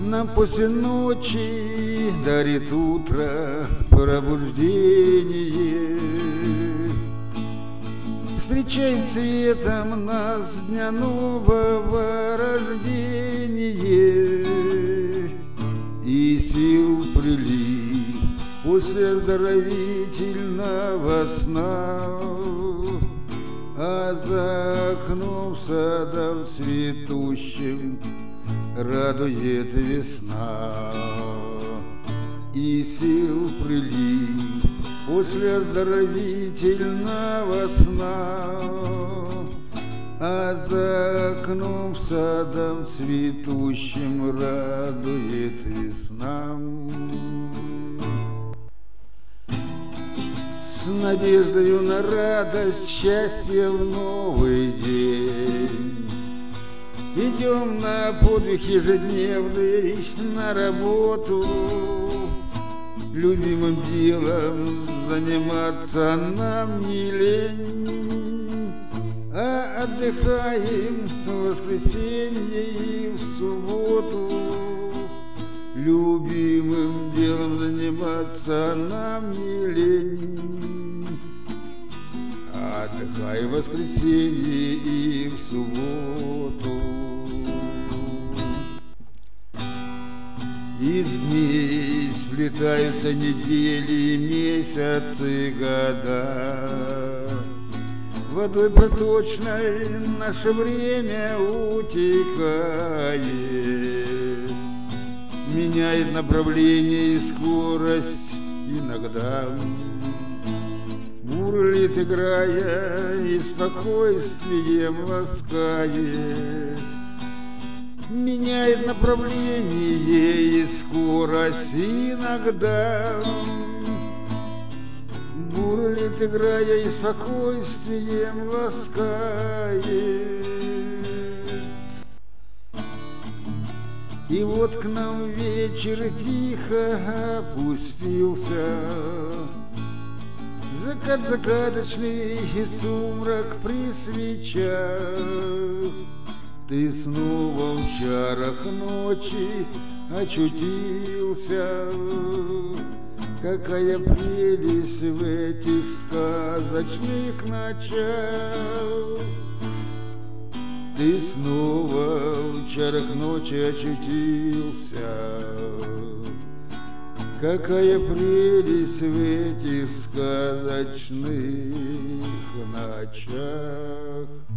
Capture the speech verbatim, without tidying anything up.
Нам после ночи дарит утро пробуждение, встречает светом нас дня нового рождения, и сил прилив после оздоровительного сна, а за окном садом цветущим радует весна. И сил прилив после оздоровительного сна, а за окном садом цветущим радует весна. С надеждою на радость, счастье в новый день идем на подвиг ежедневный, на работу. Любимым делом заниматься нам не лень, а отдыхаем в воскресенье и в субботу. Любимым делом заниматься нам не лень, а отдыхаем в воскресенье и в субботу. Из дней сплетаются недели, месяцы, года. Водой проточной наше время утекает, меняет направление и скорость иногда. Бурлит, играя, и спокойствием ласкает, меняет направление и скорость иногда. Бурлит, играя, и спокойствием ласкает. И вот к нам вечер тихо опустился, закат загадочный и сумрак при свечах. Ты снова в чарах ночи очутился. Какая прелесть в этих сказочных ночах. Ты снова в чарах ночи очутился. Какая прелесть в этих сказочных ночах.